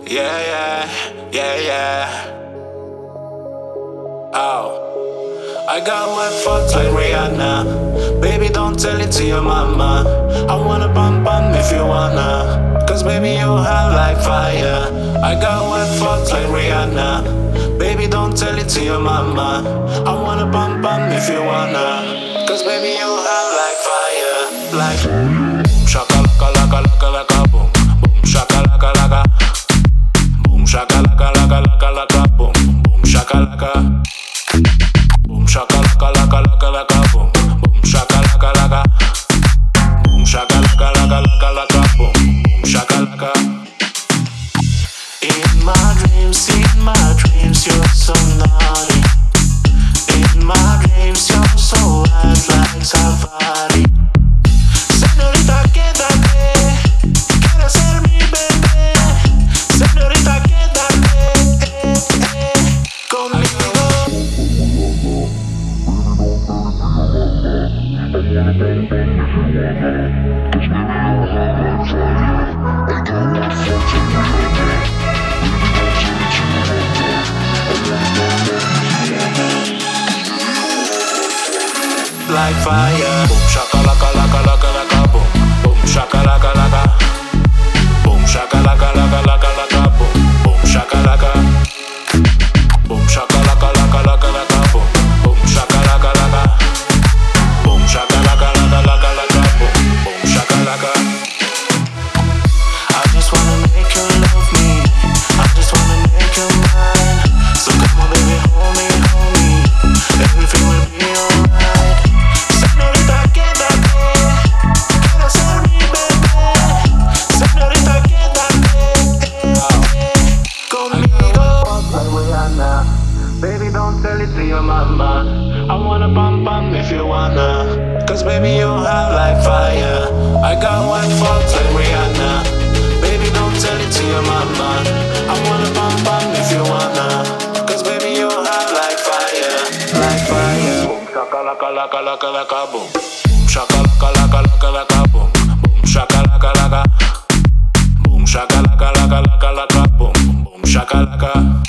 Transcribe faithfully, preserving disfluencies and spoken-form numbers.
Yeah, yeah, yeah, yeah. Oh, I got wet fucked like Rihanna. Baby, don't tell it to your mama. I wanna bump bump if you wanna. Cause baby, you hot like fire. I got wet fucked like Rihanna. Baby, don't tell it to your mama. I wanna bump bump if you wanna. Cause baby, you hot like fire. Like boom, shakalaka laka laka laka boom. Boom, shakalaka laka. Boom, shakalaka laka laka laka boom. Boom, shakalaka. Boom, shakalaka laka laka laka boom. Boom, shakalaka laka. Boom, shakalaka laka laka laka boom. Boom, shakalaka. In my dreams, in my dreams, you're so naughty. In my dreams, you're so hot like safari. Señorita, quédate, quieres ser mi bebé. Señorita, quédate, eh, eh, conmigo. Like fire. Boom shakalaka laka laka laka boom. Boom shakalaka laka. Boom shakalaka laka laka laka boom. Boom shakalaka. Boom shakalaka laka laka laka boom. Boom shakalaka laka. Boom shakalaka laka laka laka boom. Boom shakalaka. I just wanna make you love me. I just wanna make you mine. So come on baby, hold me, hold me. Everything will be alright. Señorita, quédate, quiero ser mi bebé. Señorita, quédate, eh, eh, conmigo. Like Rihanna. Baby, don't tell it to your mama. I wanna bump bump if you wanna. Cause baby, you hot like fire. I got one fucked like Rihanna. Baby, don't tell it to your mama. I wanna bump bump if you wanna. Cause baby, you hot like fire. Like fire. Boom shakalaka laka laka laka boom. Boom shakalaka laka laka laka boom. Boom shakalaka laka. Boom shakalaka laka laka laka boom. Boom shakalaka.